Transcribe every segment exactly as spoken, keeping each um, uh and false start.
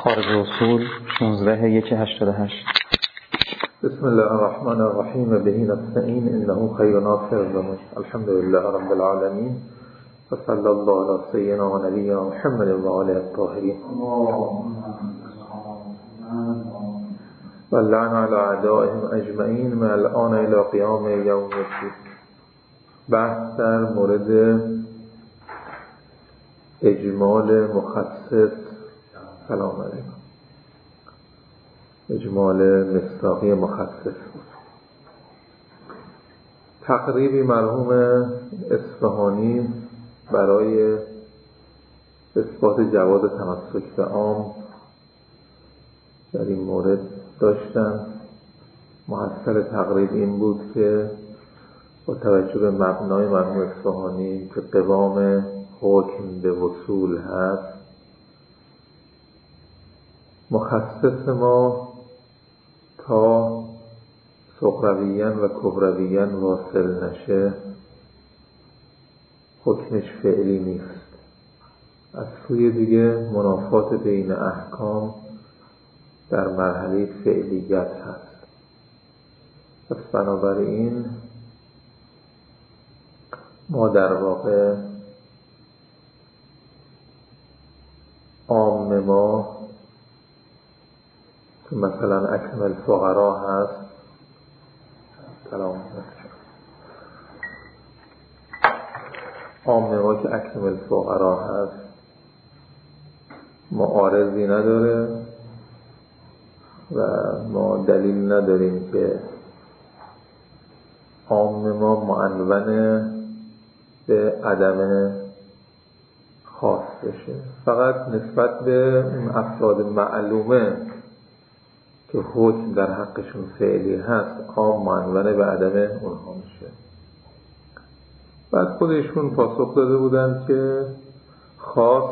خارج اصول شانزده یک هشتاد و هشت. بسم الله الرحمن الرحیم و بهی نستعین انه خیر ناصر و مشفع. الحمد لله رب العالمین و صلی الله علی سیدنا و نبینا محمد و آله الطاهرین و لعن علی اعدائهم اجمعین من الان الی قیام یوم الدین. بحث در مورد اجمال مخصص. سلام علیکم. اجمال مصداقی مخصص بود. تقریبی مرحوم اصفهانی برای اثبات جواز تمسک به عام در این مورد داشتن. محصل تقریب این بود که با توجه به مبنای مرحوم اصفهانی که قوام حکم به وصول هست، مخصص ما تا صغرویاً و کبرویاً واصل نشه حکمش فعلی نیست. از سوی دیگه منافات بین احکام در مرحله فعلیت هست. پس بنابراین ما در واقع عام ما که مثلا اکمل فقرا هست، سلام عام ما که اکمل فقرا هست معارضی نداره و ما دلیل نداریم که عام ما معنون به عدم خاص بشه. فقط نسبت به اون افراد معلومه که حکم در حقشون فعلی هست عام معنونه به عدم اونها میشه. بعد خودشون پاسخ داده بودن که خاص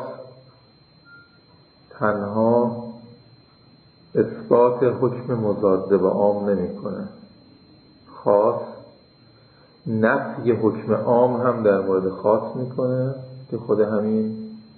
تنها اثبات حکم مضاد به عام نمیکنه، خاص نفی حکم عام هم در مورد خاص میکنه که خود همین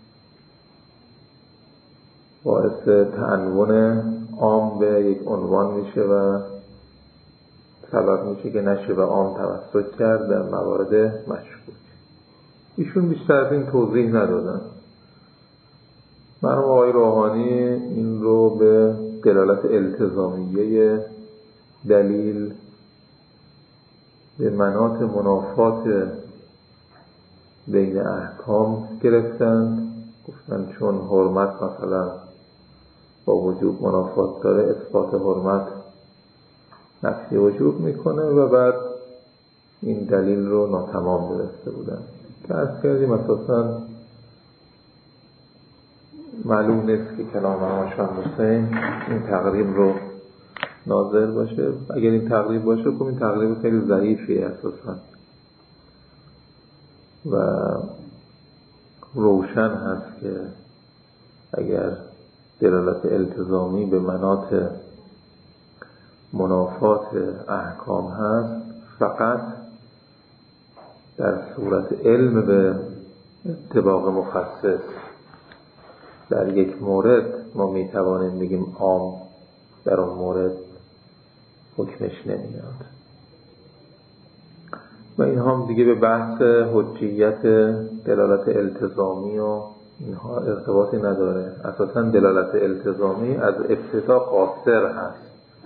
باعث تعنون عام به یک عنوان میشه و سبب میشه که نشه به عام توسط کرد در موارد مشکوک. ایشون بیشتر از این توضیح ندادن. مرحوم آقای روحانی این رو به دلالت التزامیه دلیل به مناط منافات بین احکام گرفتن. گفتن چون حرمت مثلا با وجوب منافات داره، اثبات حرمت نفی وجوب میکنه و بعد این دلیل رو ناتمام دونسته بودن که از کردیم اساسا معلوم نیست که کلام آشان حسین این تقریب رو ناظر باشه. اگر این تقریب باشه خب این تقریب خیلی ضعیفیه اساسا و روشن هست که اگر دلالت التزامی به مناط منافات احکام هست فقط در صورت علم به اتباق مخصص در یک مورد ما میتوانیم بگیم عام در اون مورد حکمش نمیاد. و این هم دیگه به بحث حجیت دلالت التزامی و اینها ارتباطی نداره. اساساً دلالت التزامی از ابتدا قاصر هست.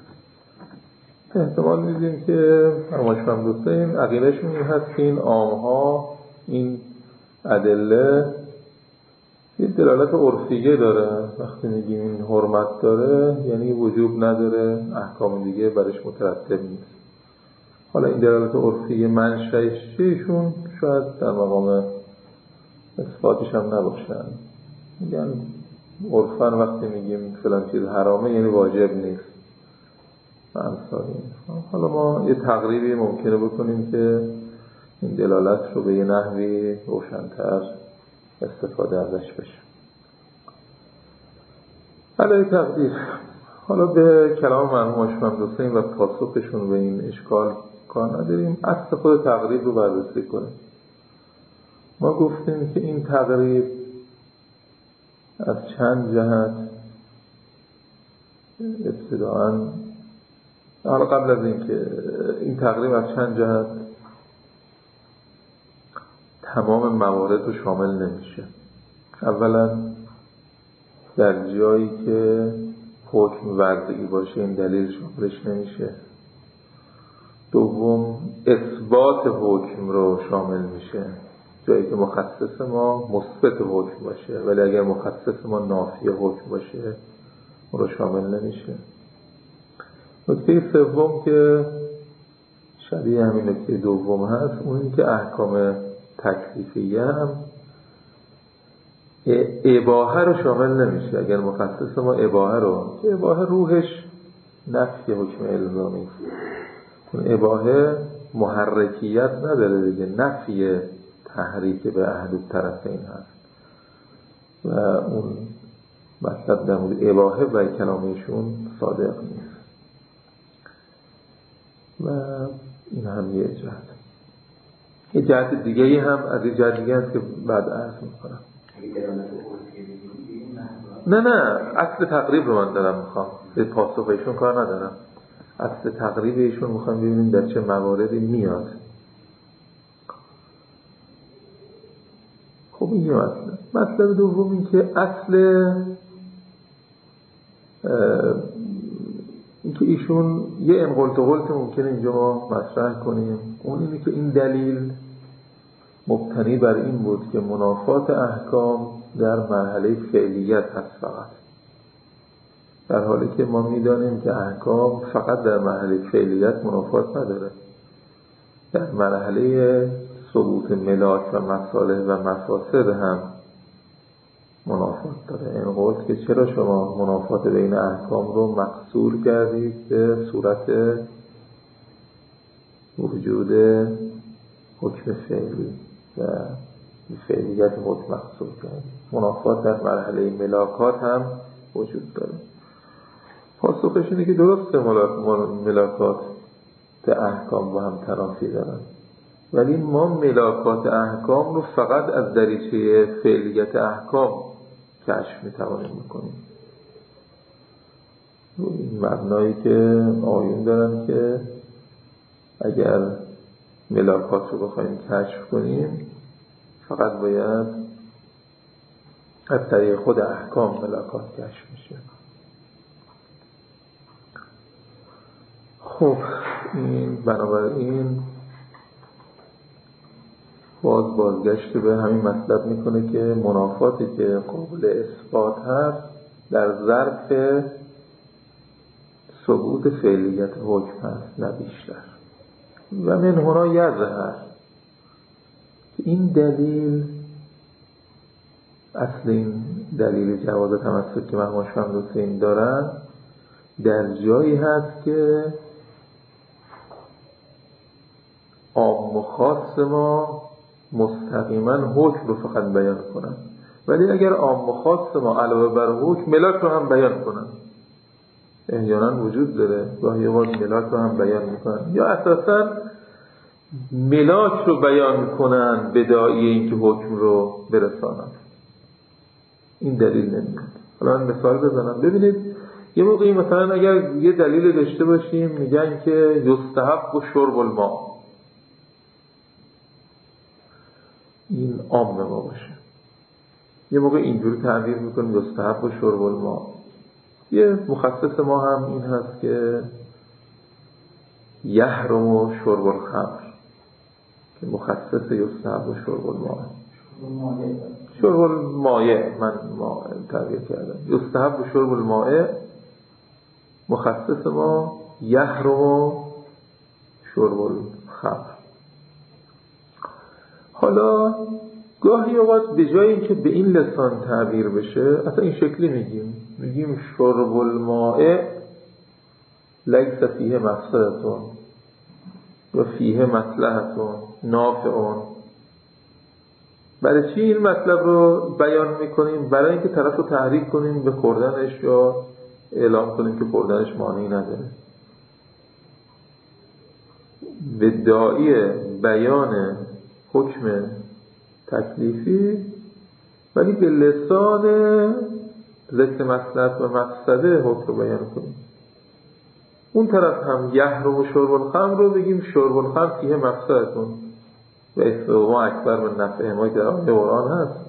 احتمال میدیم که هماشون دوستین عقیدهشون این هست که این عامها این ادله یه دلالت عرفیه داره. وقتی میگیم این حرمت داره یعنی وجوب نداره، احکام دیگه برش مترتب نیست. حالا این دلالت عرفیه منشأش چیشون شاید در مقام اثباتش هم نباشن. میگن عرفاً وقتی میگیم فلان چیز حرامه یعنی واجب نیست. حالا ما یه تقریبی ممکنه بکنیم که این دلالت رو به یه نحوی روشن‌تر استفاده ازش بشه. علی تقدیر حالا به کلام مرحوم آشوند حسین و پاسخشون به این اشکال کار نداریم. اصل خود تقریب رو بررسی کنیم. ما گفتیم که این تقریب از چند جهت ابتداعاً حالا قبل از این که این تقریب از چند جهت تمام موارد رو شامل نمیشه. اولا در جایی که حکم وضعی باشه این دلیل شاملش نمیشه. دوم اثبات حکم رو شامل میشه، جایی که مخصص ما مثبت حکم باشه، ولی اگر مخصص ما نافی حکم باشه اون رو شامل نمیشه. نکته سوم که شبیه همین نکته دوم هست، اون این که احکام تکلیفیه هم اباحه رو شامل نمیشه. اگر مخصص ما اباحه رو، که اباحه روحش نفی حکم الزامی است، اون اباحه محرکیت نداره دیگه، نفی تحریک به احد الطرفین هست و اون مطلب در مورد اباحه و کلامشون صادق نیست. و این هم یه جهت. یه جهت دیگه هم از این جهت دیگه هست که بعد عرض میکنم. نه نه اصل تقریب رو من دارم میخوام، به پاسخ ایشون کار ندارم. اصل تقریب ایشون میخوام ببینیم در چه مواردی میاد. خب این یه مطلب. مطلب دوم این که اصل این که ایشون یه انقلت و قلت ممکنه اینجا ما مطرح کنیم، اون اینه که این دلیل مبتنی بر این بود که منافات احکام در مرحله فعلیت هست فقط، در حالی که ما میدانیم که احکام فقط در مرحله فعلیت منافات نداره، در مرحله ثبوت ملاک و مصالح و مفاسد هم منافات داره. این قول که چرا شما منافات بین احکام رو مقصور کردید به صورت وجود حکم فعلی و فعلیت حکم مقصور کردید. منافات در مرحله ملاکات هم وجود داره. پاسخش اینه که درسته ملاکات به احکام با هم تنافی دارن، ولی ما ملاکات احکام رو فقط از دریچه فعلیت احکام کشف میتوانیم بکنیم. این مبنایی که آیون دارن که اگر ملاکات رو بخوایم کشف کنیم فقط باید از طریق خود احکام ملاکات کشف میشه. خب این بنابراین باز بازگشت به همین مطلب میکنه که منافاتی که قابل اثبات هست در ظرف ثبوت فعلیت حکم هست نه بیشتر. و من هنا یظهر این دلیل، اصل این دلیل جواز تمسک که محمود شمس دارن در جایی هست که عام و خاص ما مستقیما حکم رو فقط بیان کنن، ولی اگر عام و خاص ما علاوه بر حکم ملاک رو هم بیان کنن، احیانا وجود داره گاهی اوقات ملاک رو هم بیان میکنن، یا اساسا ملاک رو بیان کنن به داعی اینکه حکم رو برسانن. این دلیل نمیاد. حالا من مثال بزنم. ببینید یه موقعی مثلا اگر یه دلیل داشته باشیم میگن که یستحب و شرب الماء، این عام ما باشه، یه موقع اینجوری تعبیر میکنیم یستحب و شرب الماء. یه مخصص ما هم این هست که یحرم و شرب الخمر، که مخصص یستحب و شرب الماء. شرب الماء من ما تعبیر کردم. یستحب و شرب الماء، مخصص ما یحرم و شرب الخمر. حالا گاهی اوقات به جای اینکه به این لسان تعبیر بشه اصلا این شکلی میگیم میگیم شرب الماء لیس فیه مفسدتون و فیه مصلحتون نافعون. برای چی این مطلب رو بیان میکنیم؟ برای اینکه طرف رو تحریک کنیم به خوردنش یا اعلام کنیم که خوردنش مانعی نداره. به داعی بیان حکم تکلیفی ولی به لسان ضد مصلحت و مقصده حکم رو بیان کنیم، اون طرف هم یحرم شرب الخمر رو بگیم شرب الخمر فیه مقصدتون و اثمهما اکبر من نفعهما که در آیه قرآن هست،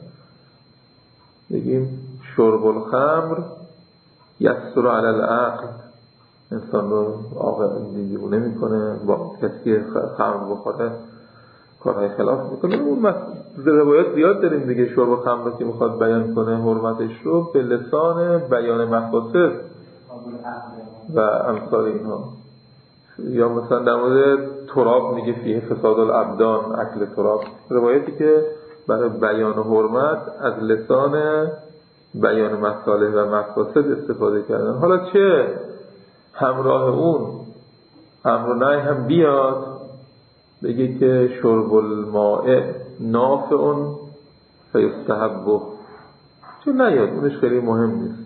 بگیم شرب الخمر یسر علی العقل، انسان رو عاقل دیوونه میکنه، با کسی که خمر بخوره کارهای خلاف میکنه. اون روایات زیاد داریم دیگه، شرب خمر رو که میخواد بیان کنه حرمتش رو به لسان بیان مقاصد و امثال اینها. یا مثلا در مورد تراب میگه فیه فساد الابدان، اکل تراب، روایتی که برای بیان حرمت از لسان بیان مصالح و مقاصد استفاده کردن. حالا چه همراه اون امر و نهی هم بیاد بگه که شرب الماء نافع فیستحب، چون نیاد اونش خیلی مهم نیست.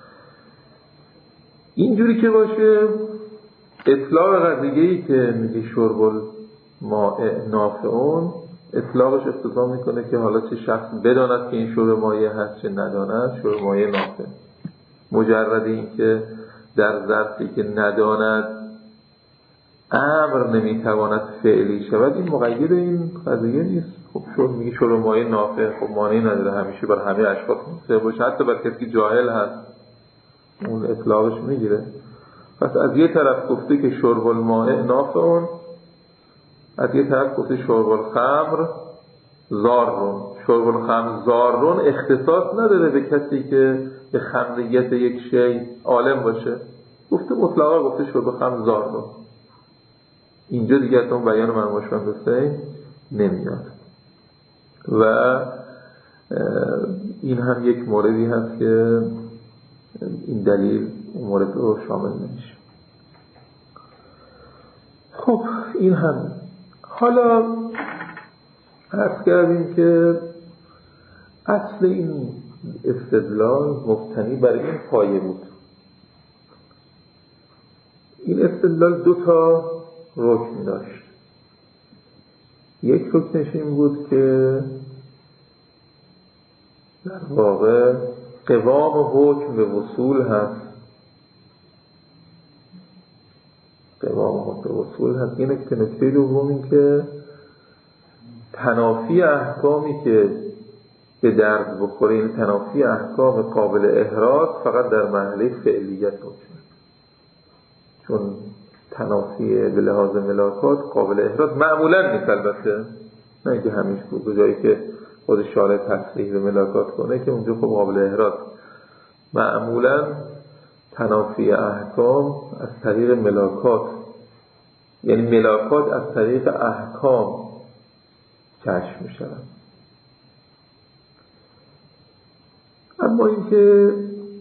اینجوری که باشه اطلاق قضیه‌ای که میگه شرب الماء نافع، اطلاقش اقتضا میکنه که حالا چه شخص بداند که این شرب مایه هست چه نداند شرب مایه نافع. مجرد این که در ظرفی که نداند امر نمیتواند فعلی شود، این مقید این قضیه نیست. خب شرب میگه شرب مایه نافع، خب مانعی نداره همیشه بر همه اشخاص نافع باشه، حتی بر کسی جاهل هست اون اطلاقش میگیره. پس از یه طرف گفته که شرب الماء نافع، از یه طرف گفته شرب الخمر ضارون. شرب الخمر ضارون اختصاص نداره به کسی که به خمریت یک شی عالم باشه، گفته مطلقا گفته شرب الخمر ضارون. اینجا دیگه اون بیان مرموشان بسته نمیاد. و این هم یک موردی هست که این دلیل مورد رو شامل نمیشه. خب این هم حالا عرض کردیم که اصل این استدلال مبتنی بر این پایه بود. این استدلال دو تا رکن داشت. یک رکنش این بود که در واقع قوام حکم به وصول هست، قوام حکم به وصول هست. این که نکته دوم این که تنافی احکامی که به درد بخوره، این تنافی احکام قابل احراز فقط در مرحله فعلیت حکمه، چون تنافی به لحاظ ملاکات قابل احراز معمولا نیست، البته نه اینکه همیشه بود، جایی که خود شارع تصریح به ملاکات کنه که اونجا خب قابل احراز. معمولا تنافی احکام از طریق ملاکات، یعنی ملاکات از طریق احکام کشف می شود. اما اینکه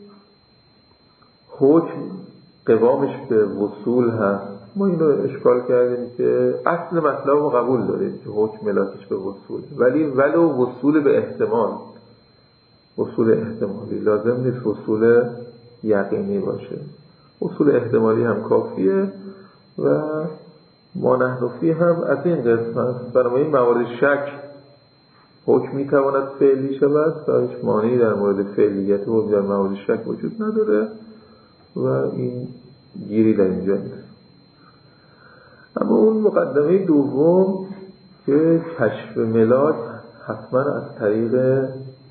حکم قوامش به وصول هست، ما این رو اشکال کردیم که اصل مطلب رو قبول داریم که حکم ملاکش به وصول، ولی ولو وصول به احتمال، وصول احتمالی لازم نیست وصول یقینی باشه، وصول احتمالی هم کافیه. و ما نحنفی هم از این قسم هست، بنابراین موارد شک حکم میتواند فعلی شود و هیچ مانعی در مورد فعلیت و در موارد شک وجود نداره و این گیری در اینجا نیست. اما اون مقدمه دوم که کشف ملاک حتما از طریق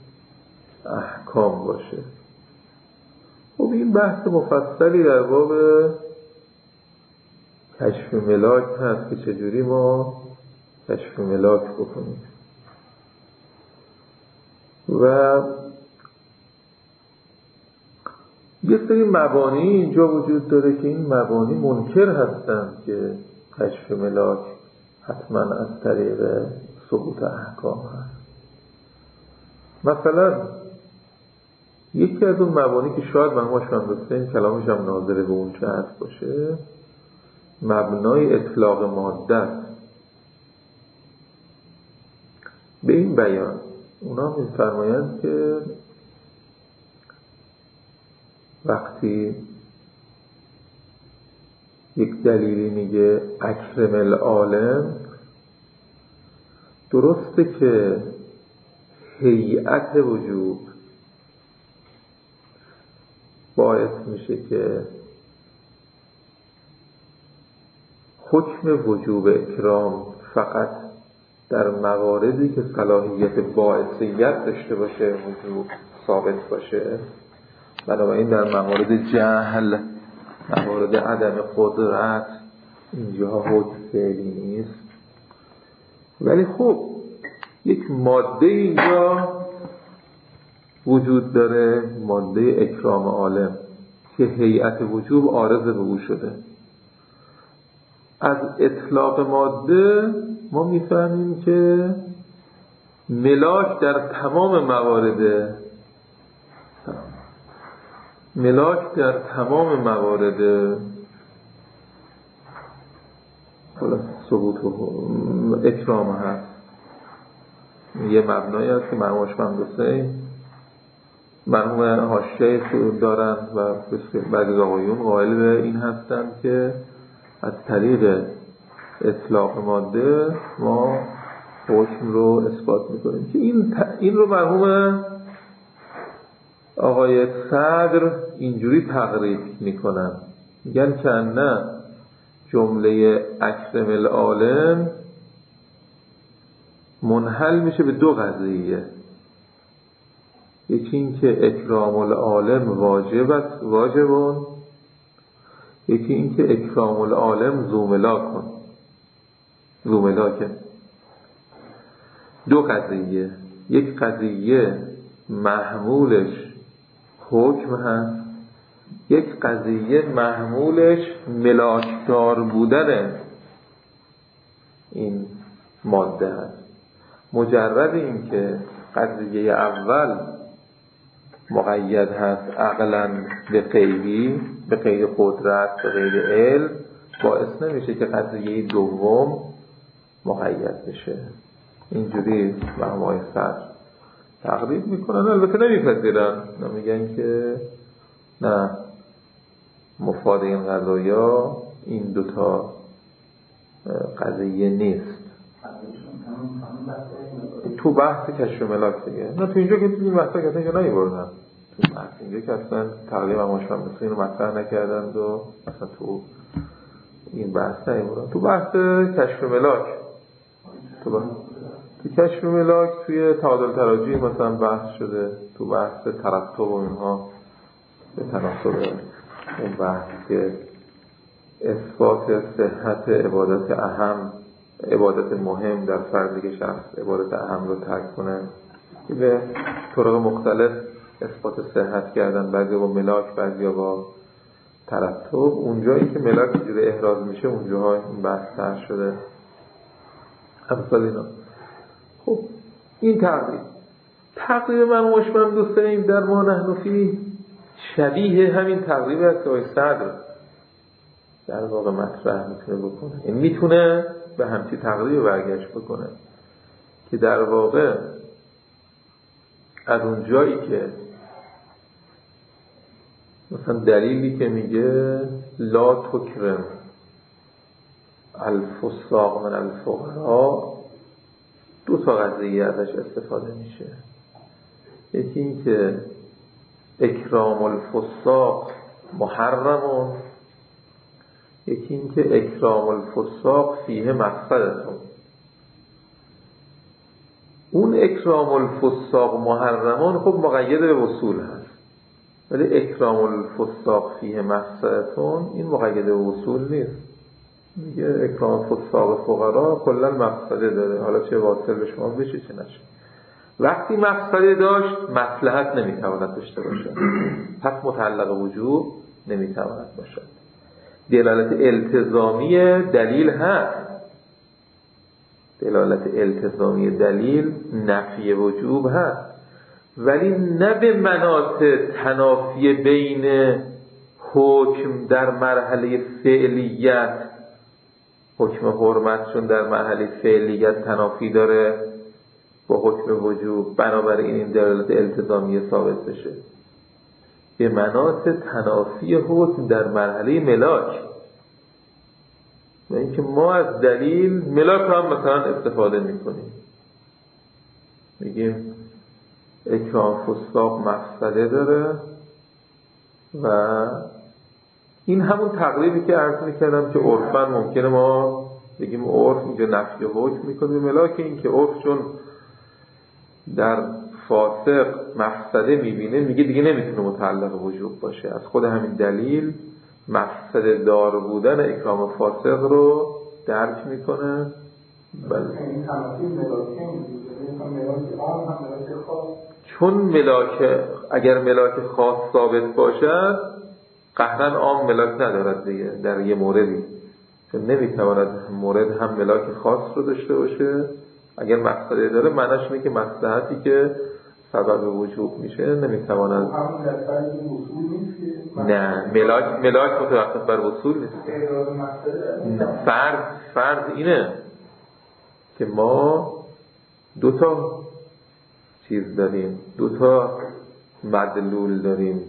احکام باشه، خب این بحث مفصلی در باب کشف ملاک هست که چجوری ما کشف ملاک بکنیم. و یه سری مبانی اینجا وجود داره که این مبانی منکر هستن که کشف ملاک حتما از طریق ثبوت احکام هست. مثلا یکی از اون مبانی که شاید من ما شاندسته این کلامش هم ناظره به اون چه هست باشه، مبنای اطلاق ماده به این بیان. اونا می‌فرمایند که وقتی یک دلیلی میگه اکرم العالم، درسته که هیئت وجوب، باعث میشه که حکم وجوب اکرام فقط در مواردی که صلاحیت باعثیت داشته باشه وجوب ثابت باشه. بنابراین در موارد جهل، موارد عدم قدرت، اینجا حکم فعلی نیست. ولی خب یک ماده اینجا وجود داره، ماده اکرام عالم، که هیئت وجوب عارض به او شده. از اطلاق ماده ما میفهمیم که ملاک در تمام موارد ملاک در تمام موارد ثبوت و اکرام هست. یه مبنایی هست که مرحوم شمامدوستی مرحوم حاشیه دارن و بعضی از آقایون قائل به این هستند که از طریق اطلاق ماده ما حکم رو اثبات میکنیم که این این رو مرحوم آقای صدر اینجوری تقریب میکنن، میگن که نه، جمله اکرم العالم منحل میشه به دو قضیه. یکی این که اکرام العالم واجبت واجبون، یکی این که اکرام العالم زوملاکن زوملاکن دو قضیه. یک قضیه محمولش حکم هست، یک قضیه محمولش ملاکدار بودن این ماده هست. مجرد این که قضیه اول مقید هست عقلاً به قیدی، به قید قدرت، به قید علم، باعث نمیشه که قضیه دوم مقید بشه. اینجوری مرحوم صدر تقریب میکنن، البته نمیپذیرن، نمیگن که نه مفاد این قضایا این دوتا قضیه نیست. تو بحث کشف ملاک دیگه نه، تو اینجا که تو این بحثا که اصلا نمیبردن، تو بحث اینجا که اصلا تقریبا مشفم مثل اینو مطرح نکردند و اصلا تو این بحث نمیبردن. تو بحث کشف ملاک تو بحث تو کشف ملاک توی تعادل تراجی مثلا بحث شده، تو بحث ترتب و اینها به تناسب اون بحث که اثبات صحت عبادت اهم، عبادت مهم در فردی که شخص عبادت اهم رو ترک کنه، که به طرق مختلف اثبات صحت کردن، بعضی با ملاک بعضی با ترتب. اونجایی که ملاک اینجوری احراز میشه اونجاها این بحث تر شده امثال اینا. خب این تقریب تقریب من مشمم دوست داریم در ما نحنفی شبیه همین تقریب است که آقای صدر در واقع مطرح میتونه بکنه. این میتونه به همچی تقریب برگشت بکنه که در واقع از اون جایی که مثلا دلیلی که میگه لا تکرم الفساق من الفقراء، دو تا قضیه ازش استفاده میشه. یکی این که اکرام الفساق محرمون، یکی این که اکرام الفساق فیه مقصدتون. اون اکرام الفساق محرمون خب مقید به وصول هست، ولی اکرام الفساق فیه مقصدتون این مقید به وصول نیست. میگه اکرام الفساق فقرا کلا مقصده داره، حالا چه واصل به شما بشه چه نشه. وقتی مقصده داشت مصلحت نمیتواند داشته باشه، پس متعلق وجوب نمیتواند باشه. دلالت التزامی دلیل هست، دلالت التزامی دلیل نفی وجوب هست، ولی نه به مناط تنافی بین حکم در مرحله فعلیت، حکم حرمت چون در مرحله فعلیت تنافی داره با حکم وجوب، بنابراین این دلالت التزامی ثابت بشه. به مناط تنافی حکم در مرحله ملاک، و اینکه ما از دلیل ملاک هم مثلا استفاده میکنیم، میگیم اکرام فساق مقصده داره، و این همون تقریبی که عرض میکردم که عرفاً ممکنه ما بگیم عرف اینجا نفی حکم میکنه، ملاک این که عرف چون در فاسق مفسده میبینه میگه دیگه نمیتونه متعلق وجوب باشه. از خود همین دلیل مفسده دار بودن اکرام فاسق رو درک میکنه. بله. چون ملاک اگر ملاک خاص ثابت باشد قهرن عام ملاک ندارد دیگه در یه موردی، چون نمیتواند مورد هم ملاک خاص رو داشته باشه. اگر مقصده داره معناش اینه که مصلحتی که سبب وجوب میشه نمیتواند. نه ملاک ملاک متوقف بر وصول نیست. فرض فرض اینه که ما دو تا چیز داریم، دو تا مدلول داریم.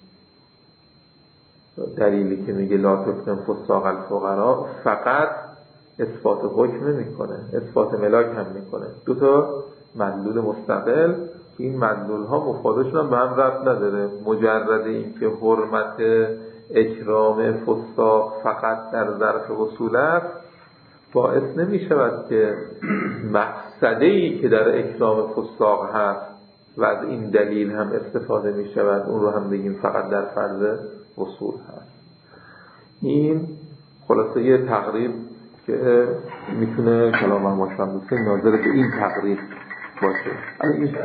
دلیلی که میگه لا تکن فساق الفقراء فقط اثبات حکم نمیکنه، اثبات ملاک هم میکنه. دو تا مدلول مستقل، این مدلول ها مفادشون هم به هم ربط نداره. مجرد این که حرمت اکرام فساق فقط در ظرف وصول است باعث نمیشود که مقصدی که در اکرام فساق هست و از این دلیل هم استفاده میشود اون رو هم بگیم فقط در فرض وصول هست. این خلاصه یه تقریب که میتونه کلام ما شامل ناظر به این تقریب باشه. این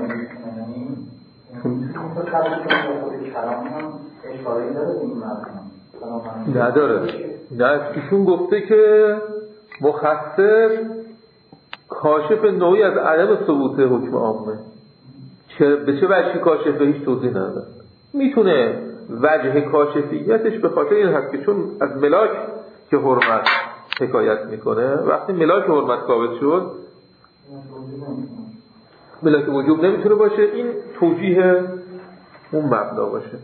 نداره. نه ایشون گفته که مخصص کاشف نوعی از عدم ثبوت حکم عامه. چه به چه وجهی کاشفه هیچ توضیح نداره. میتونه وجه کاشفیتش به خاطر این هست که چون از ملاک که حرمت حکایت میکنه، وقتی ملاک حرمت ثابت شد ملاک وجوب نمیتونه باشه. این توجیه اون مبنا باشه.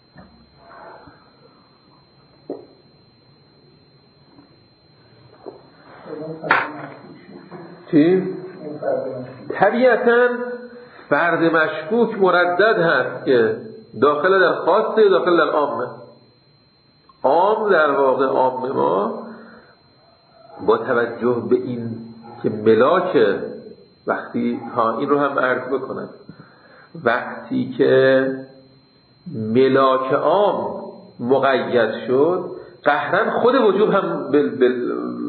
چی؟ طبیعتاً فرد مشکوک مردد هست که داخل در خاصه داخل در عامه. عام در واقع عام ما با توجه به این که ملاک وقتی ها این رو هم عرض بکنم، وقتی که ملاک عام مقید شد قهرن خود وجوب هم بل بل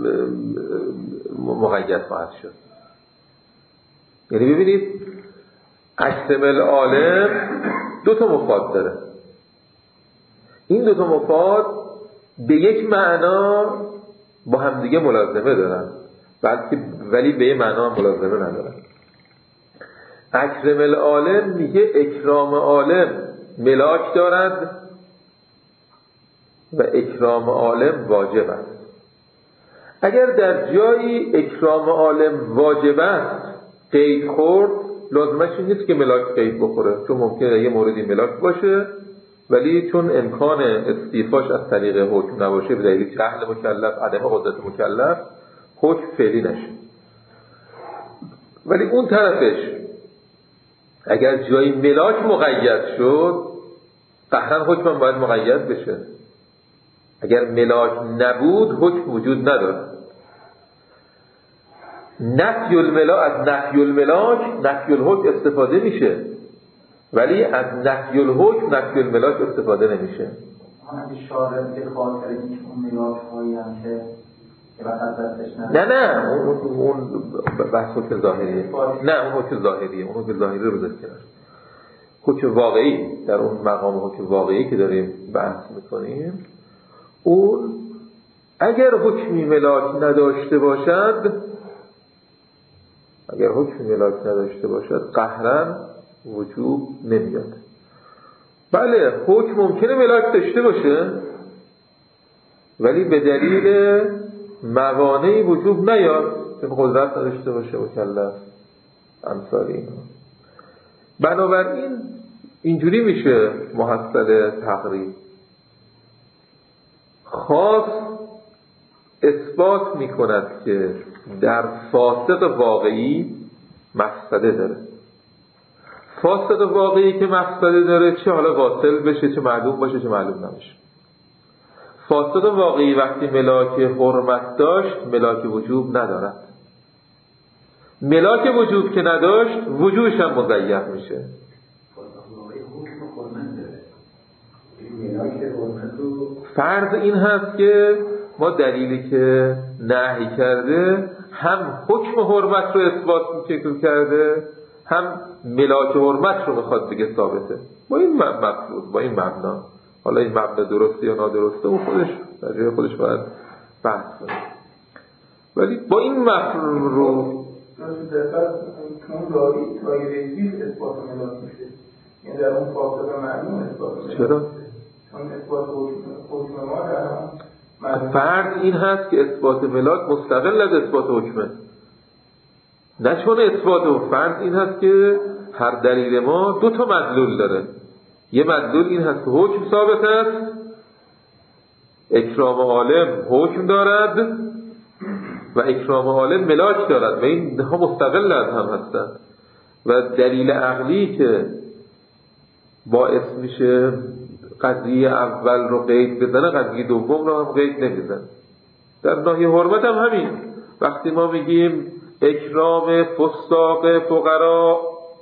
مقید خواهد شد. یعنی ببینید اکرم عالم دو تا مفاد داره. این دو تا مفاد به یک معنا با همدیگه ملازمه دارن، بلکه ولی به یک معنا هم ملازمه ندارن. اکرم العالم میگه اکرام عالم ملاک دارد و اکرام عالم واجب است. اگر در جایی اکرام عالم واجب است قید خورد، لازمش این نیست که ملاک قید بخوره، چون ممکنه یه موردی ملاک باشه ولی چون امکان استیفاش از طریق حکم نباشه به دلیل جهل مکلف، عدم قدرت مکلف، حکم فعلی نشه. ولی اون طرفش اگر جایی ملاک مقید شد قهرن حکم هم باید مقید بشه. اگر ملاک نبود حکم وجود نداره. نفی الملاک از نفی الملاک نفی الحکم استفاده میشه، ولی از نفی الحکم نفی الملاک استفاده نمیشه. نه نه اون اون بحث حکم ظاهریه. نه اون حکم ظاهریه، اون حکم ظاهری رو بذار کنار. حکم واقعی در اون مقام حکم واقعی که داریم بحث میکنیم، اون اگر حکمی ملاک نداشته باشد اگر حکم ملاک نداشته باشد قهرن وجوب نمیاد. بله حکم ممکنه ملاک داشته باشه ولی به دلیل موانعی وجوب نیاد که قدرت نداشته باشه مکلف امثال اینا. بنابراین اینجوری میشه محصل تقریب. خاص اثبات میکند که در فاسق واقعی مفسده داره. فاسق واقعی که مفسده داره، چه حالا واصل بشه، چه معلوم باشه، چه معلوم نمیشه. فاسق واقعی وقتی ملاک حرمت داشت ملاک وجوب ندارد. ملاک وجوب که نداشت وجوبش هم مضیق میشه. فرض این هست که ما دلیلی که نهی کرده هم حکم حرمت رو اثبات میکنه کرده، هم ملاک حرمت رو میخواد بگه ثابته. با این مفروض، با این مبنا، حالا این مبنا درسته یا نادرسته اون خودش در جای خودش باید بحث کنه، ولی با این مفروض رو اون راوی تایید زیر اثبات ملاک میشه، یعنی در اون فاصله معلوم اثبات ملاک. چرا؟ چون اثبات حکم ما در هم فرض این هست که اثبات ملاک مستقل از اثبات حکمه، نه چون اثبات. فرض این هست که هر دلیل ما دو تا مدلول داره. یه مدلول این هست که حکم ثابت است، اکرام عالم حکم دارد و اکرام عالم ملاک دارد و این ها مستقل از هم هستند. و دلیل عقلی که باعث میشه قضیه اول رو قید بزنه قضیه دوم رو هم قید نمیزنه. در ناحیه حرمت هم همین. وقتی ما میگیم اکرام فساق فقرا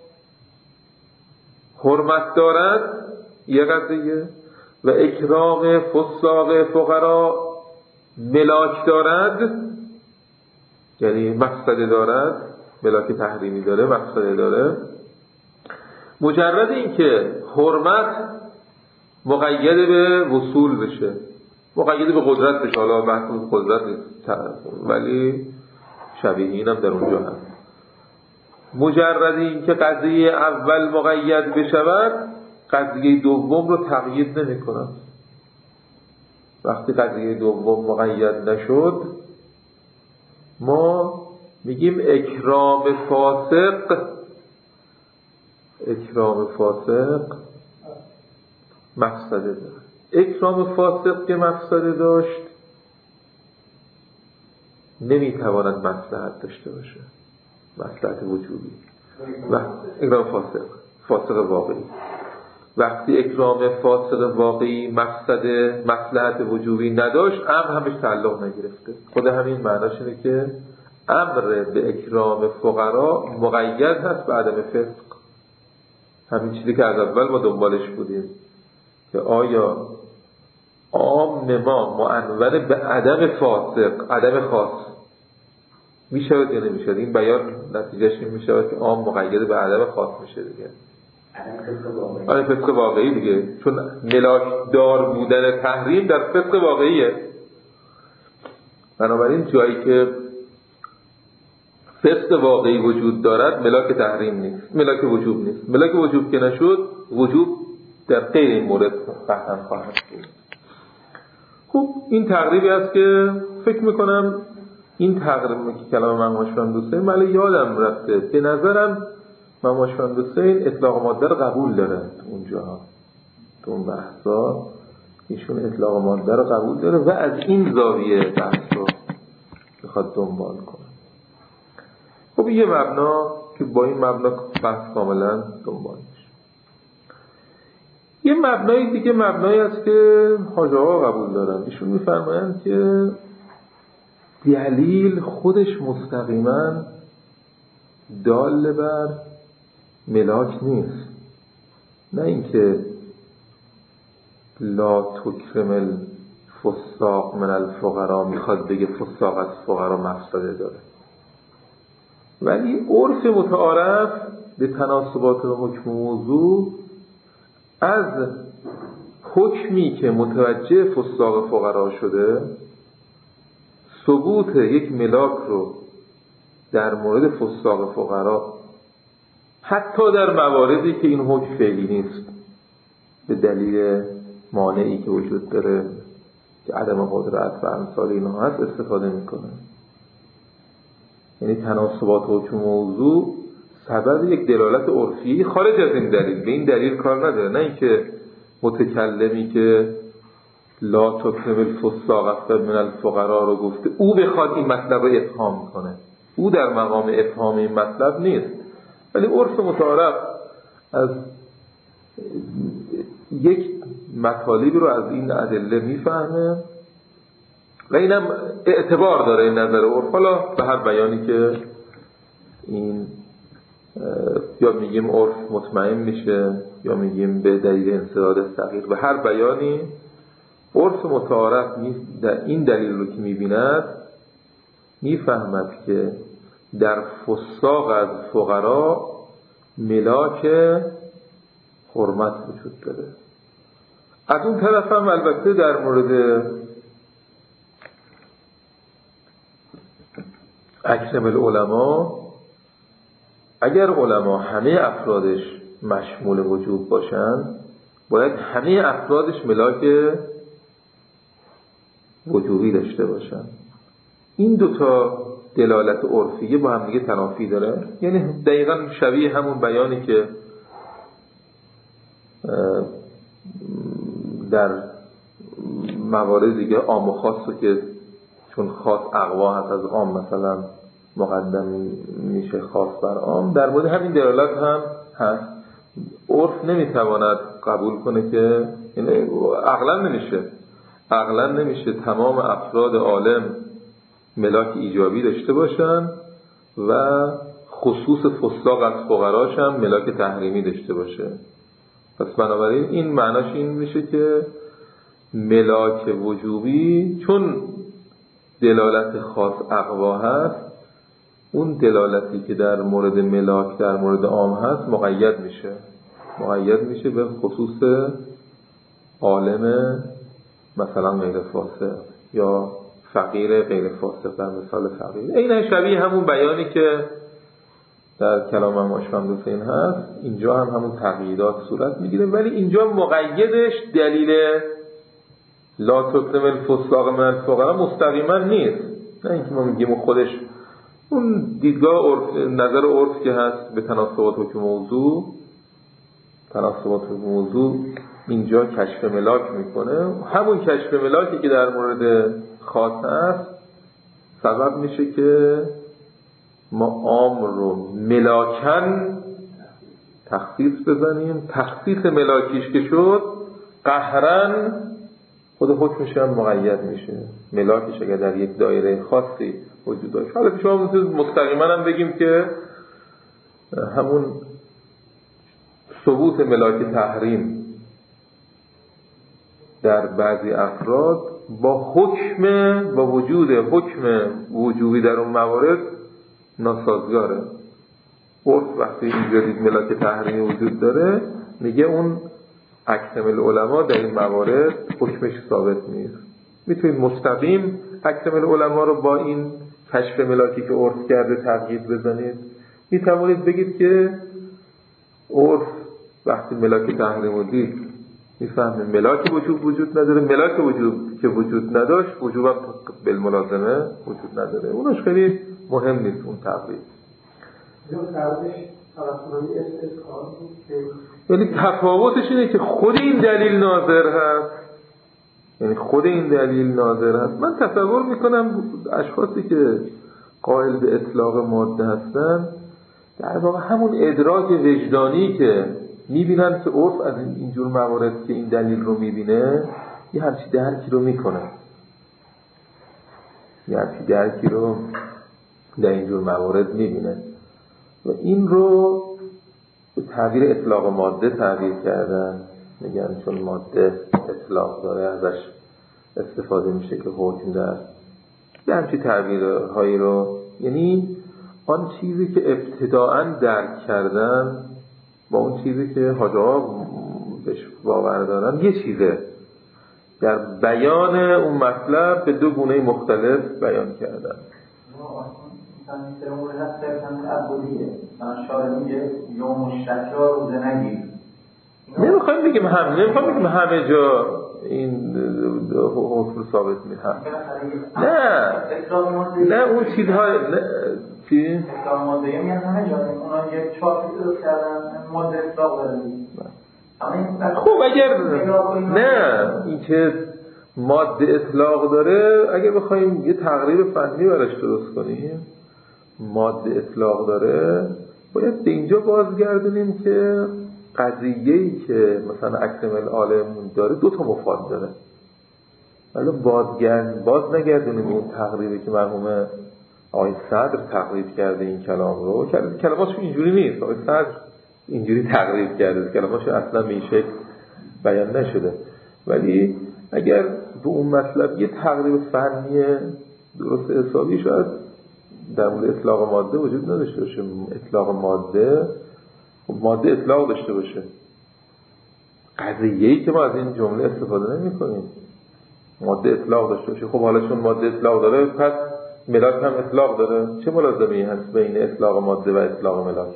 حرمت دارد یه قضیه و اکرام فساق فقرا ملاک دارد، یعنی مقصد دارد، ملاک تحریمی داره، مقصد داره. مجرد این که حرمت مقید به وصول بشه، مقید به قدرت بشه، حالا بحث قدرت نیست ولی شبیه اینم در اونجا هست. مجرد این که قضیه اول مقید بشود قضیه دوم رو تقیید نمی کند. وقتی قضیه دوم مقید نشد ما میگیم اکرام فاسق اکرام فاسق مفسده داشت. اکرام فاسق که مفسده داشت نمیتواند مصلحت داشته باشه، مصلحت وجودی. و اکرام فاسق فاسق واقعی، وقتی اکرام فاسق واقعی مقصد مصلحت وجوبی نداشت امر همش تعلق نگرفته. خود همین معناش اینه که امر به اکرام فقرا مقید هست به عدم فسق. همین چیزی که از اول ما دنبالش بودیم که آیا عام ما معنون به عدم فاسق، عدم خاص میشود یا نمیشود. این بیان نتیجهش این میشود که عام مقید به عدم خاص میشه دیگه، آره فسق واقعی دیگه، چون ملاک دار بودن تحریم در فسق واقعیه. بنابراین جایی که فسق واقعی وجود دارد ملاک تحریم نیست، ملاک وجوب نیست. ملاک وجوب که نشد وجوب در غیر این مورد قطعا خواهد بود. خب این تقریبی است که فکر میکنم این تقریبی که کلام مهماشان دوستین مالی یادم رفته. به نظرم مهماشان دوستین اطلاق ماده رو قبول دارن اونجا، تو اون بحثا ایشون اطلاق ماده رو قبول داره و از این زاویه بحث رو میخواد دنبال کنه. خب یه مبنا که با این مبنا بحث کاملا دنبال میشه. یه مبنای دیگه مبنایی است که حاج آقا قبول دارن. ایشون میفرمایند که دلیل خودش مستقیما دال بر ملاک نیست، نه اینکه لا تکرم الفساق من الفقرا میخواد بگه فساق از فقرا مفسده داره، ولی عرف متعارف به تناسبات و حکم موضوع از حکمی که متوجه فساق فقرا شده ثبوت یک ملاک رو در مورد فساق فقرا حتی در مواردی که این حکم فعلی نیست به دلیل مانعی که وجود داره که عدم قدرت و امثال اینها هست استفاده میکنه. یعنی تناسبات حکم موضوع سبب یک دلالت عرفی خارج از این دلیل، به این دلیل کار نداره. نه اینکه متکلمی که لا تکرم الفساق من الفقرا رو گفته او بخواد این مطلب رو افهام کنه، او در مقام افهام این مطلب نیست، ولی عرف متعارف از یک مطالبی رو از این ادله میفهمه و اینم اعتبار داره این نظر عرف. حالا به هر بیانی که این یا میگیم عرف مطمئن میشه یا میگیم به دلیل انصداد صغیر، به هر بیانی عرف متعارف در این دلیل رو که میبیند میفهمد که در فساق از فقرا ملاک حرمت وجود داره. از اون طرف هم البته در مورد اکرم العلماء، اگر علما همه افرادش مشمول وجوب باشن باید همه افرادش ملاک وجوبی داشته باشن. این دوتا دلالت عرفیه با هم دیگه تنافی داره، یعنی دقیقا شبیه همون بیانی که در موارد دیگه عام و خاص رو که چون خاص اقوا هست از عام مثلا مقدم میشه خاص بر عام، در مورد همین دلالت هم هست. عرف نمیتواند قبول کنه که یعنی عقلا نمیشه عقلا نمیشه تمام افراد عالم ملاک ایجابی داشته باشن و خصوص فساق از فقراش هم ملاک تحریمی داشته باشه. پس بنابراین این معناش این میشه که ملاک وجوبی چون دلالت خاص اقوا هست، اون دلالتی که در مورد ملاک در مورد عام هست مقید میشه مقید میشه به خصوص عالم مثلا غیر فاسق یا فقیر غیر فاسق، در مثال فقیر. این شبیه همون بیانی که در کلام امام حسین هست، اینجا هم همون تقییدات صورت میگیره، ولی اینجا مقیدش دلیل لا تکرم الفساق من الفقراء مستقیما نیست، نه اینکه ما میگیم خودش اون دیدگاه عرف، نظر عرف که هست به تناسبات حکم موضوع تناسبات حکم موضوع اینجا کشف ملاک میکنه. همون کشف ملاکی که در مورد خاص هست سبب میشه که ما عام رو ملاکن تخصیص بزنیم. تخصیص ملاکیش که شد قهرن خود حکمش هم مقید میشه. ملاکش اگر در یک دایره خاصی وجود داشت، حالا شما مستقیما هم بگیم که همون ثبوت ملاک تحریم در بعضی افراد با حکم با وجود حکم وجوبی در اون موارد ناسازگاره. عرف وقتی اینجا دید ملاک تحریمی وجود داره میگه اون اکرم العلماء در این موارد حکمش ثابت نیست. میتونید مستقیم اکرم العلماء رو با این کشف ملاکی که عرف کرده تقیید بزنید. میتوانید بگید که عرف وقتی ملاک تحریم رو دید میفهمه ملاک وجوب وجود نداره، ملاک وجوب که وجود نداشت وجوب هم بالملازمه وجود نداره. اونش خیلی مهم نیست اون تقیید. یعنی تفاوتش اینه که خود این دلیل ناظر هست، یعنی خود این دلیل ناظر هست. من تصور میکنم اشخاصی که قائل به اطلاق ماده هستن در واقع همون ادراک وجدانی که میبینن که عرف از اینجور موارد که این دلیل رو میبینه یه همچی درکی رو میکنه، یه همچی درکی رو در اینجور موارد میبینه و این رو به تعبیر اطلاق ماده تعبیر کردن. میگن چون ماده اطلاق داره ازش استفاده میشه که حکم در یه همچی تعبیرهایی رو، یعنی آن چیزی که ابتداعاً درک کردن با اون چیزی که حاجی ها بهش باور دارن یه چیزه، در بیان اون مطلب به دو گونه مختلف بیان کردن. مثلا این مورد هست فرسن تعبدیه، مثلا شاعر میگه یوم الشکا روزه نگیر. نمیخوایم بگیم هم نمیخوایم بگیم همه جا این حکم ثابت میهم. نه نه اون چیزها چی؟ اطلاق ماده میگن همه جا اونا یک چارتی درست کردن ماده اطلاق داره. خب اگر نه این که ماده اطلاق داره، اگر بخوایم یه تقریر فنی براش درست کنیم ماده اطلاق داره باید به اینجا بازگردونیم که قضیه‌ای که مثلا اکرم العالم داره دو تا مفاد داره. حالا بازگرد باز نگردونیم اون تقریبی که مرحوم آقای صدر تقریب کرده این کلام رو. کلماتش اینجوری نیست، آقای صدر اینجوری تقریب کرده، کلماتش اصلا به این شکل بیان نشده. ولی اگر به اون مطلب یه تقریب فنی درست حسابی شاید در مورد اطلاق ماده وجود نداشته باشه. اطلاق ماده ماده اطلاق داشته باشه، قضیه‌ای که ما از این جمله استفاده نمی‌کنیم ماده اطلاق داشته باشه. خب حالا چون ماده اطلاق داره پس ملاک هم اطلاق داره. چه ملازمه‌ای هست بین اطلاق ماده و اطلاق ملاک؟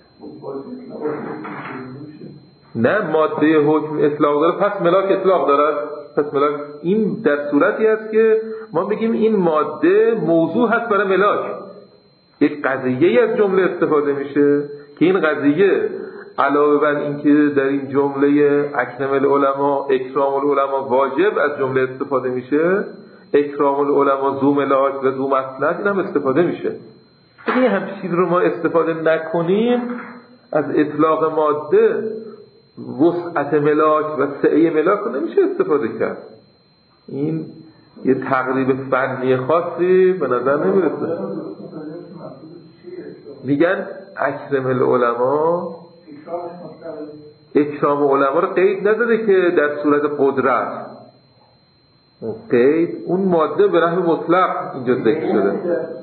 نه، ماده حکم اطلاق داره پس ملاک اطلاق داره. پس ملاک این در صورتی است که ما بگیم این ماده موضوع هست برای ملاک. یک قضیه از جمله استفاده میشه که این قضیه علاوه بر این که در این جمله اکرم العلماء اکرام العلماء واجب از جمله استفاده میشه، اکرام العلماء ذو ملاک و ذو مصلحت این هم استفاده میشه. اگه همچین چیز رو ما استفاده نکنیم از اطلاق ماده وسعت ملاک و سعه ملاک رو نمیشه استفاده کرد. این یه تقریب فنی خاصی به نظر نمیرسه. میگن اکرم العلماء اکرام علما رو قید نداده که در صورت قدرت، قید اون ماده به نحو مطلق اینجا ذکر شده.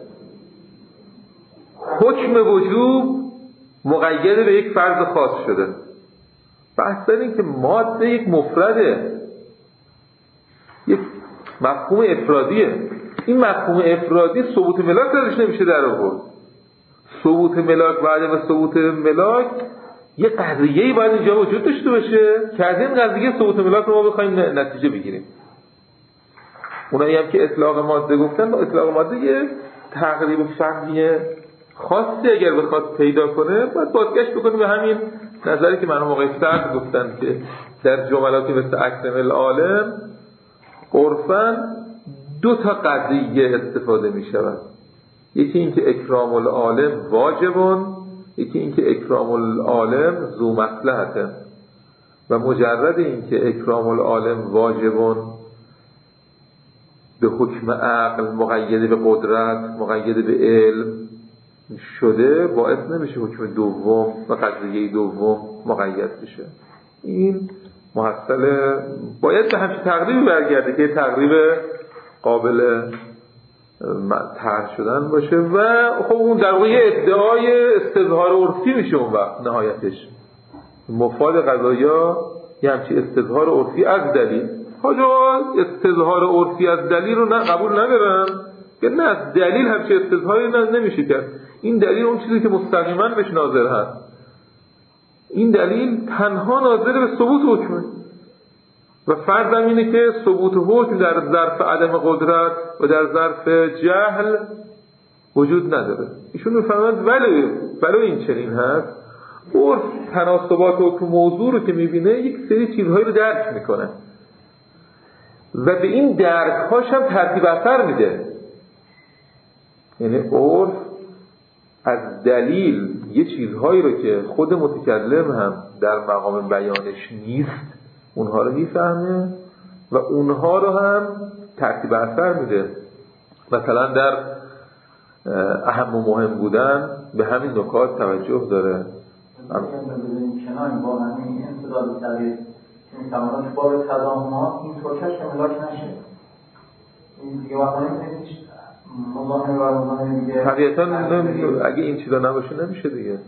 حکم وجوب مقید به یک فرض خاص شده. بحث این که ماده یک مفرده، یک مفهوم افرادیه. این مفهوم افرادی ثبوت ملاک درش نمیشه در آورد. ثبوت ملاک و عدم ثبوت ملاک یه قضیه‌ای باید اینجا وجود داشته باشه که از این قضیه ثبوت ملاک رو ما بخوایم نتیجه بگیریم. اونایی هم که اطلاق ماده گفتن، اطلاق ماده یه تقریب فهمی خاصی اگر بخواد پیدا کنه باید بازگشت بکنه به همین نظری که مرحوم آقای صدر گفتن که در جملاتی مثل اکرم العالم عرفاً دو تا قضیه استفاده می شود. یکی این که اکرام العالم واجبون، یکی این که اکرام العالم ذو مصلحته. و مجرد این که اکرام العالم واجبون به حکم عقل مقید به قدرت مقید به علم شده باعث نمیشه حکم دوم و قضیه دوم مقید بشه. این محصل باید به همچین تقریبی برگرده که تقریب قابل طرح شدن باشه و خب اون در واقع ادعای استظهار عرفی میشه اون وقت نهایتش. مفاد قضایا یه همچین استظهار عرفی از دلیل. حاجا استظهار عرفی از دلیل رو نه قبول ندارن که نه از دلیل همچین استظهاری نمیشه کرد. این دلیل اون چیزی که مستقیما بهش ناظر هست. این دلیل تنها ناظر به ثبوت حکمه و فرضم اینه که ثبوت حکم در ظرف عدم قدرت و در ظرف جهل وجود نداره. ایشون میفهمند ولی ولی این چنین هست عرف تناسبات حکم موضوع رو که میبینه یک سری چیزهایی رو درک میکنه و به این درکهاش هم ترتیب اثر میده. یعنی عرف از دلیل یه چیزهایی رو که خود متکلم هم در مقام بیانش نیست اونها رو میفهمه و اونها رو هم ترتیب اثر میده. مثلا در اهم و مهم بودن به همین نکات توجه داره. کنار با همین انتظار تغییر که میتواند باب تضامنات این توکش که ملاک نشه. این دیگه وقتا نمیشه مضامن و مضامن دیگه طبیعتا اگه این چیزا نباشه نمیشه دیگه.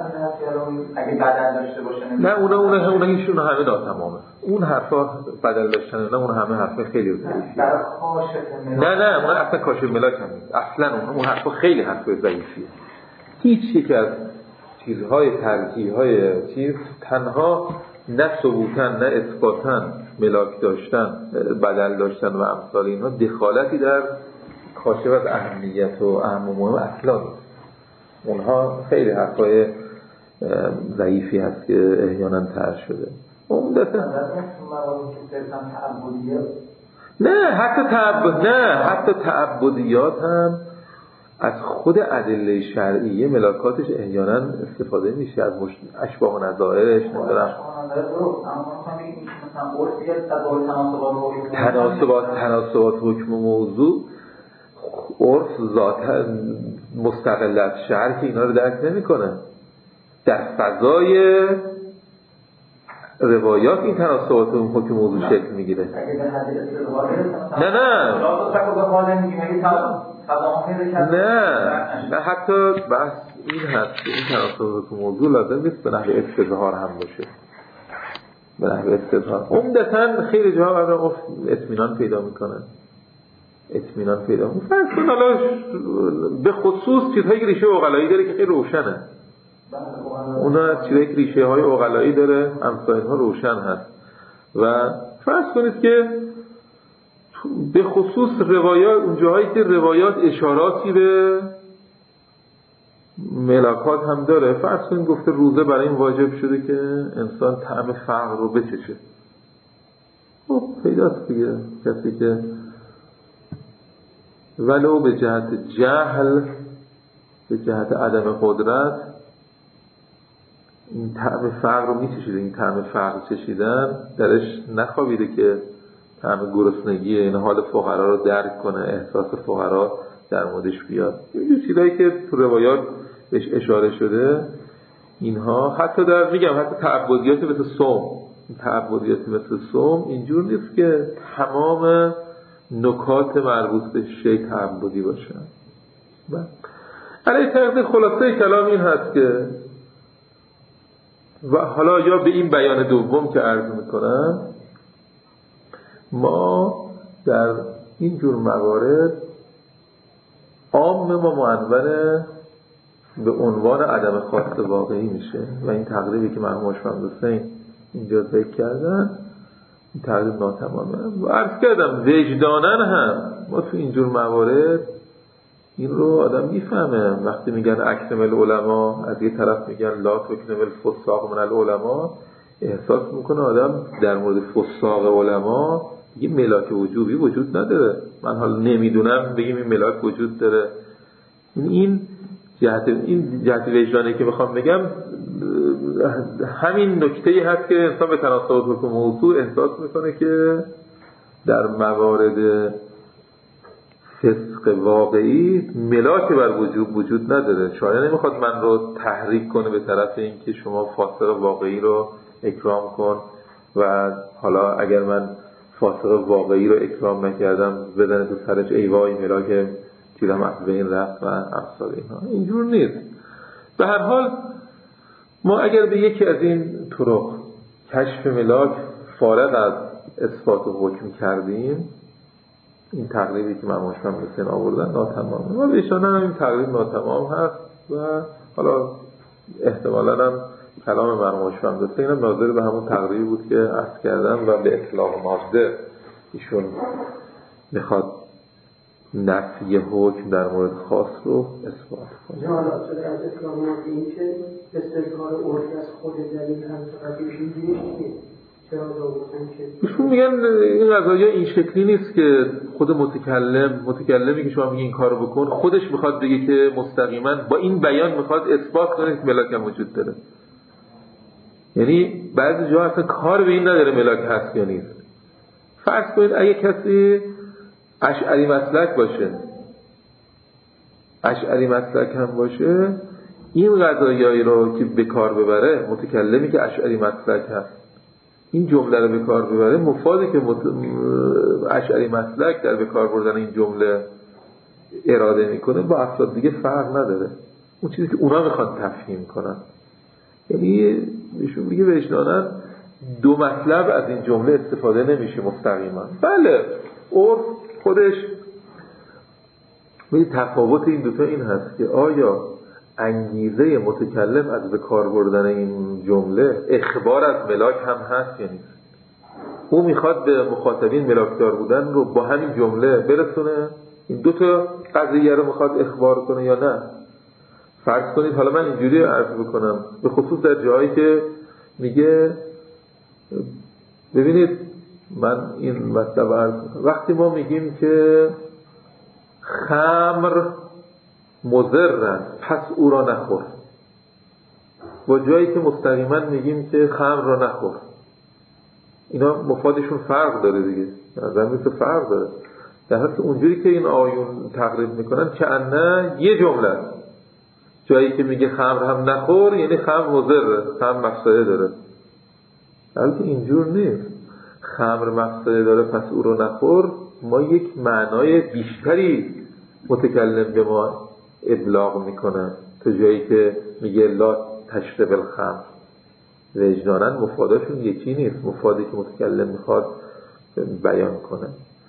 اگه بدل داشته باشه نه اونا اونا اونا هیچون همه ناتمامه. اون حرفا بدل داشتن نه اون همه حرفا خیلی ضعیفه. نه نه اون اصلا کاشف ملاک هم نیست. اصلا اون اون حرفا خیلی حرفا ضعیفیه. هیچ یک از چیزهای ترکیب‌های چیز تنها نه ثبوتاً نه اثباتاً ملاک داشتن بدل داشتن و امثال اینها دخالتی در کاشف از اهمیت و اهم و مهم اصلا نیست. اونها خیلی حرفای ضعیفی هست که احیانا طرح شده. عمدتاً نه حتی تعبد نه حتی تعبدیات هم از خود ادله شرعیه ملاکاتش احیانا استفاده میشه، از مش... اشباه و نظائرش ندارم تناسبات تناسبات حکم موضوع عرف ذاتا مستقل از شرع که اینا رو درک نمیکنه. در فضای روایات این تناسبات اون حکم موضوع شکل میگیره. نه نه نه نه حتی بحث این هست که این تناسبات حکم موضوع لازم نیست به نحو استظهار هم باشه، به نحو استظهار عمدتاً خیلی جاها برای اطمینان پیدا میکنن اطمینان پیدا میکنن. فرض کن حالا به خصوص چیزهایی که ریشه عقلایی داره که خیلی روشنه، اونا چیزایی که ریشه های عقلایی داره امثال ها روشن هست و فرض کنید که به خصوص روایات اون جاهایی که روایات اشاراتی به ملاکات هم داره، فرض کنید گفته روزه برای این واجب شده که انسان طعم فقر رو بچشه. خب پیداست دیگه کسی که ولو به جهت جهل به جهت عدم قدرت این طعم فقر رو میچشیده، این طعم فقر چشیدن درش نخوابیده که طعم گرسنگی این حال فقرا رو درک کنه، احساس فقرا در موردش بیاد. این چیزایی که تو روایات بهش اشاره شده اینها حتی در میگم حتی تعبدیات مثل صوم، تعبدیات مثل صوم اینجور نیست که تمام نکات مربوط به شی تعبدی باشن. علی طرز خلاصه کلام این هست که و حالا یا به این بیان دوم که عرض میکنم ما در این جور موارد عام ما معنون به عنوان عدم خواست واقعی میشه و این تقریبی که مرحوم شمس حسین اینجا ذکر کردن این تقریب ناتمامه و عرض کردم وجدانن هم ما تو اینجور موارد این رو آدم میفهمه. وقتی میگن اکرم العلماء از یه طرف میگن لا تکرم الفساق من العلماء، احساس میکنه آدم در مورد فساق علما یه ملاک وجوبی وجود نداره. من حالا نمیدونم بگیم این ملاک وجود داره. این جهت این جهت وجدانی که میخوام بگم همین نکته‌ای هست که انسان به تناسبات حکم موضوع احساس میکنه که در موارد فسق واقعی ملاک بر وجوب وجود نداره. شاید نمیخواد من رو تحریک کنه به طرف این که شما فاسق واقعی رو اکرام کن و حالا اگر من فاسق واقعی رو اکرام نکردم بدن تو سرش ای وای ملاک چیزم از بین رفت و امثال اینها. اینجور نیست. به هر حال ما اگر به یکی از این طرق کشف ملاک فارغ از اثبات و حکم کردیم، این تقریبی که مرحوم شمس حسین آوردن ناتمامه و بهشان هم این تقریب ناتمام هست و حالا احتمالاً هم کلام مرحوم شمس حسین هم ناظر به همون تقریبی بود که عرض کردم و به اطلاق ماده ایشون میخواد نفی حکم در مورد خاص رو اثبات کنه. حالا شده از اطلاق ماده این که استظهار عرفی از خود دلیل هم تقریبش اینجوریش نیست. ایشون میگن این قضایا این شکلی نیست که خود متکلم متکلمی که شما میگی این کارو بکن خودش میخواد بگه که مستقیما با این بیان میخواد اثبات کنه که ملاک هم وجود داره. یعنی بعضی جاها اصلا کار به این نداره ملاک هست یا نیست. فرض کنید اگه کسی اشعری مسلک باشه اشعری مسلک هم باشه این قضایایی رو که به کار ببره متکلمی که اشعری مسلک هست این جمله رو به کار ببره مفاده که مت... اشعری مسلک در به کار بردن این جمله اراده میکنه با افراد دیگه فرق نداره. اون چیزی که اونا میخوان تفهیم کنن یعنی میشون میگه وجدانن دو مطلب از این جمله استفاده نمیشه مستقیما. بله عرف خودش میگه تفاوت این دوتا این هست که آیا انگیزه متکلم از به کار بردن این جمله اخبار از ملاک هم هست یا نیست. او میخواد به مخاطبین ملاکدار بودن رو با همین جمله برسونه، این دو تا قضیه رو میخواد اخبار کنه یا نه. فرض کنید حالا من اینجوری عرض بکنم به خصوص در جایی که میگه ببینید من این مطلب عرض وقتی ما میگیم که خمر مضرن پس او را نخور، با جایی که مستقیما میگیم که خمر را نخور. اینا مفادشون فرق داره دیگه، نظر میشه فرق داره. در حالی که اونجوری که این آیون تقریب میکنن که انه یه جمله، جایی که میگه خمر هم نخور یعنی خمر مضره، خمر مفسده داره. در حالی که اینجور نیست، خمر مفسده داره پس او رو نخور، ما یک معنای بیشتری متکلم به ما ابلاغ میکنه تا جایی که میگه لا تشرب الخمر. وجدانن مفاداشون یکی نیست، مفادی که متکلم میخواد بیان کنه.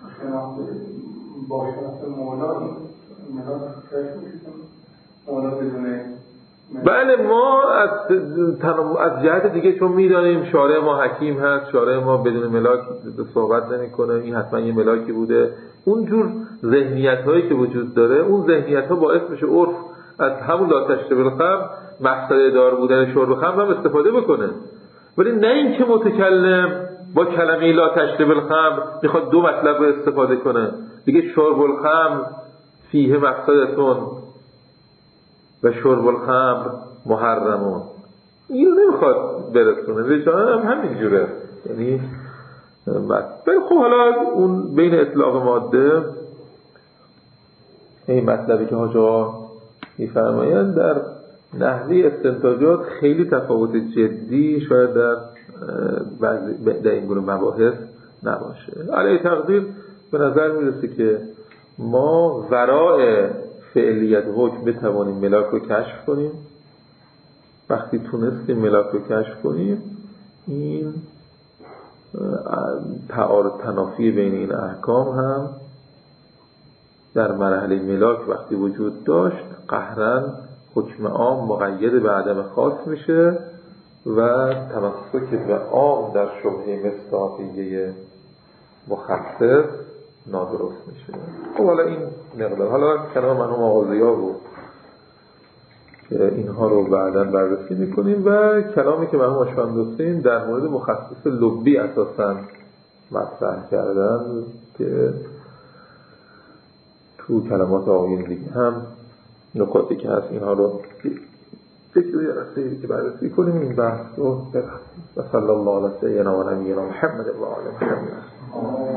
با شناس مولا این ملاک کشف میشون مولا بدونه. بله ما از از جهت دیگه چون میدانیم شارع ما حکیم هست، شارع ما بدون ملاک صحبت نمیکنه، این حتما یه ملاکی بوده. اونجور ذهنیت هایی که وجود داره، اون ذهنیت ها باعث میشه عرف از همون لا تشرب الخمر مقصد دار بودن شرب خمر هم استفاده بکنه، ولی نه اینکه متکلم با کلمه لا تشرب الخمر میخواد دو مطلب رو استفاده کنه، دیگه شرب الخمر فیه مقصدتون و شرب الخمر محرمون، اینو نمیخواد برسونه. وجدان هم همین جوره. یعنی بله خب حالا اون بین اطلاق ماده این مطلبی که حاج آقا میفرمایند در نحوه استنتاجات خیلی تفاوت جدی شاید در بعضی در این گونه مباحث نباشه. علیه تقدیر به نظر میرسه که ما ورای فعلیت حکم بتوانیم ملاک رو کشف کنیم. وقتی تونستیم ملاک رو کشف کنیم، این تعارض تنافی بین این احکام هم در مرحله ملاک وقتی وجود داشت، قهرن حکم عام مقید به عدم خاص میشه و تمسک به عام در شبهه مصداقیه مخصص نادرست میشه. خب حالا این مقدار، حالا کلام مرحوم آقا ضیا بود که اینها رو بعداً بررسی میکنیم و کلامی که مرحوم آشفندوستین در مورد مخصص لبی اساساً مطرح کردن که تو کلمات آقایون دیگه هم نکاتی که هست اینها رو فکر رو یه که بررسی کنیم. این بحث رو ببریم. و صلی الله علیه و سیدنا و نبینا محمد و آله محمد.